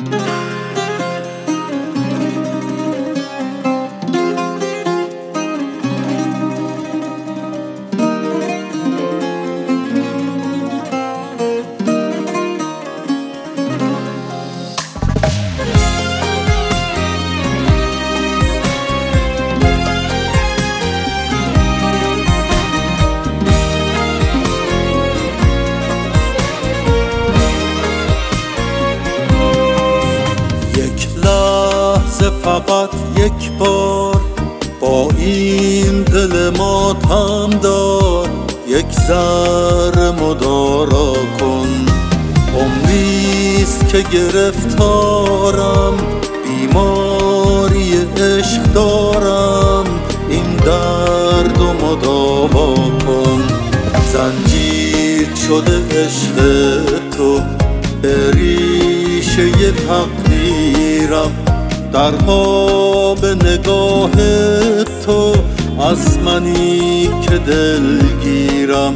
فقط یک بار با این دل ماتم دار، یک ذره مدارا کن. عمریست که گرفتارم، بیماری عشق دارم، این درد و مداوا کن. زنجیر شده عشق تو به ریشه تقدیرم، در قاب نگاه تو از منی که دلگیرم.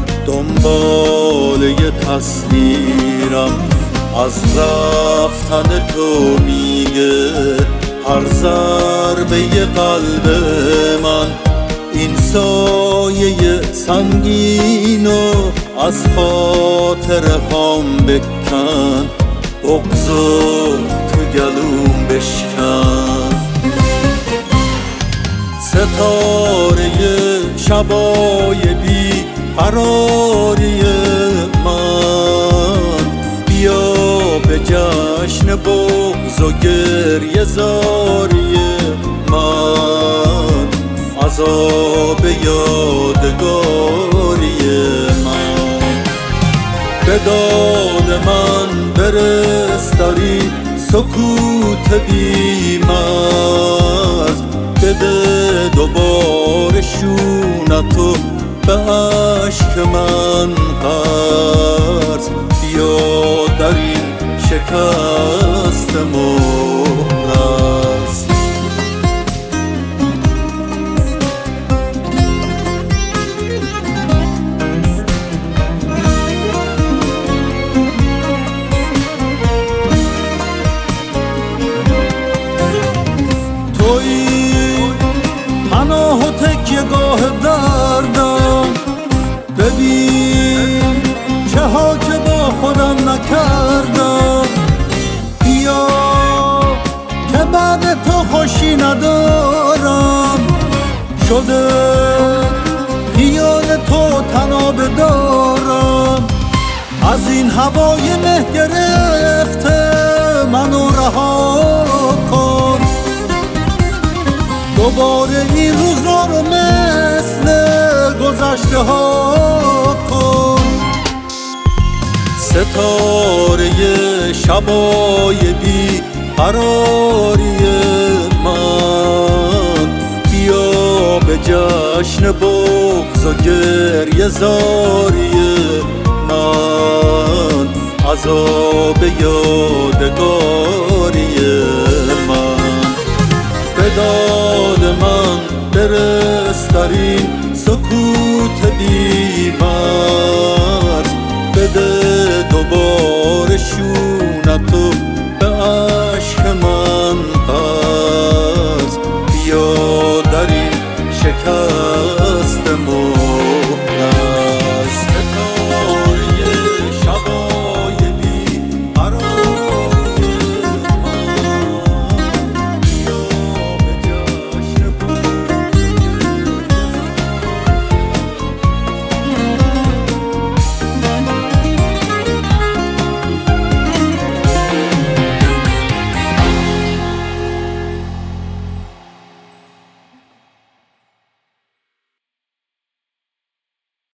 دنبال تصویرم از رفتن تو میگه، هر ضربه قلب من این سایه سنگینو از خاطر هم بکن. بغضو تو گلوم بشکن. ستاره شبای بی قراری من، بیا به جشن بغض و گریه زاری من، عذاب یادگاری من. به داد من برستاری سکوت بیمز، بده دوباره شونتو به عشق من قرض. بیا در این شکست مهرز. پناه و تکیه‌گاه دردم، ببین چه ها که با خودم نکردم. بیا که بعد تو خوشی ندارم، شده خیال تو تناب دارم. از این هوای مه گرفته منو رها کن. دوباره این روزا رو مثل گذشته ها کن. ستاره شبای بی قراری من، بیا به جشن بغض و گریه زاری من، عذاب یادگاری من. به داد من برس در این